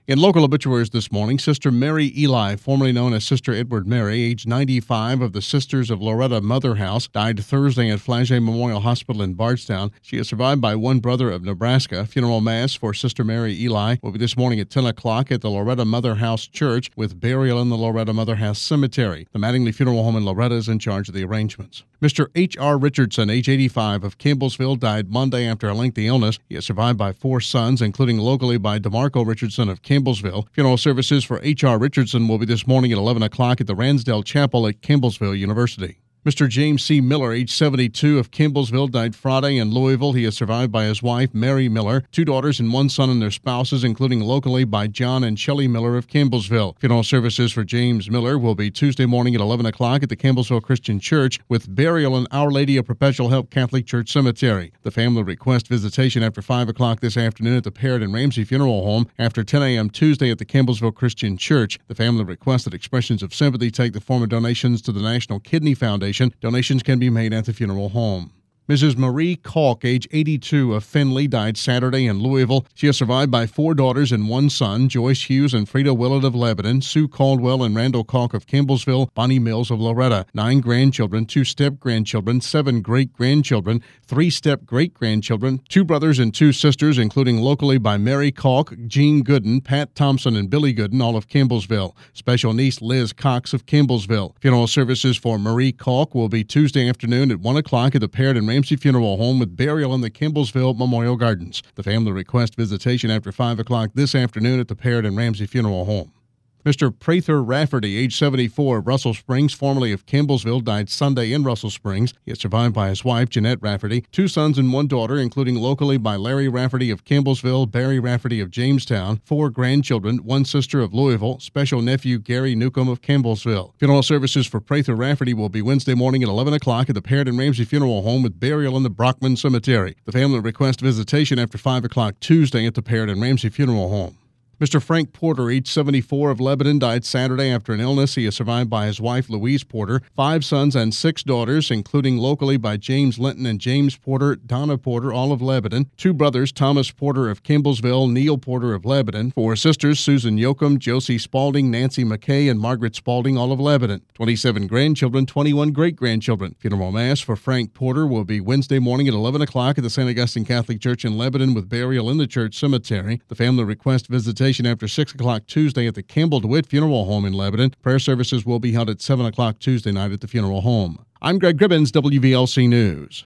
In local obituaries this morning, Sister Mary Eli, formerly known as Sister Edward Mary, age 95, of the Sisters of Loretta Mother House, died Thursday at Flagey Memorial Hospital in Bardstown. She is survived by one brother of Nebraska. Funeral mass for Sister Mary Eli will be this morning at 10 o'clock at the Loretta Mother House Church, with burial in the Loretta Mother House Cemetery. The Mattingly Funeral Home in Loretta is in charge of the arrangements. Mr. H.R. Richardson, age 85, of Campbellsville, died Monday after a lengthy illness. He is survived by four sons, including locally by DeMarco Richardson of Campbellsville. Funeral services for H.R. Richardson will be this morning at 11 o'clock at the Ransdell Chapel at Campbellsville University. Mr. James C. Miller, age 72, of Campbellsville, died Friday in Louisville. He is survived by his wife, Mary Miller, two daughters and one son and their spouses, including locally by John and Shelley Miller of Campbellsville. Funeral services for James Miller will be Tuesday morning at 11 o'clock at the Campbellsville Christian Church, with burial in Our Lady of Perpetual Help Catholic Church Cemetery. The family request visitation after 5 o'clock this afternoon at the Parrott and Ramsey Funeral Home, after 10 a.m. Tuesday at the Campbellsville Christian Church. The family requests that expressions of sympathy take the form of donations to the National Kidney Foundation. Donations can be made at the funeral home. Mrs. Marie Kalk, age 82, of Findlay, died Saturday in Louisville. She is survived by four daughters and one son, Joyce Hughes and Frida Willett of Lebanon, Sue Caldwell and Randall Kalk of Campbellsville, Bonnie Mills of Loretta, 9 grandchildren, 2 step-grandchildren, 7 great-grandchildren, 3 step-great-grandchildren, 2 brothers and 2 sisters, including locally by Mary Kalk, Jean Gooden, Pat Thompson, and Billy Gooden, all of Campbellsville. Special niece Liz Cox of Campbellsville. Funeral services for Marie Kalk will be Tuesday afternoon at 1 o'clock at the Parrott and Ramsey Funeral Home, with burial in the Campbellsville Memorial Gardens. The family request visitation after 5 o'clock this afternoon at the Parrott and Ramsey Funeral Home. Mr. Prather Rafferty, age 74, of Russell Springs, formerly of Campbellsville, died Sunday in Russell Springs. He is survived by his wife, Jeanette Rafferty, 2 sons and 1 daughter, including locally by Larry Rafferty of Campbellsville, Barry Rafferty of Jamestown, 4 grandchildren, 1 sister of Louisville, special nephew Gary Newcomb of Campbellsville. Funeral services for Prather Rafferty will be Wednesday morning at 11 o'clock at the Parrott and Ramsey Funeral Home, with burial in the Brockman Cemetery. The family request visitation after 5 o'clock Tuesday at the Parrott and Ramsey Funeral Home. Mr. Frank Porter, age 74, of Lebanon, died Saturday after an illness. He is survived by his wife, Louise Porter, 5 sons and 6 daughters, including locally by James Linton and James Porter, Donna Porter, all of Lebanon, 2 brothers, Thomas Porter of Campbellsville, Neil Porter of Lebanon, 4 sisters, Susan Yoakum, Josie Spalding, Nancy McKay, and Margaret Spalding, all of Lebanon, 27 grandchildren, 21 great-grandchildren. Funeral mass for Frank Porter will be Wednesday morning at 11 o'clock at the St. Augustine Catholic Church in Lebanon, with burial in the church cemetery. The family request visitation after 6 o'clock Tuesday at the Campbell DeWitt Funeral Home in Lebanon. Prayer services will be held at 7 o'clock Tuesday night at the funeral home. I'm Greg Gribbins, WVLC News.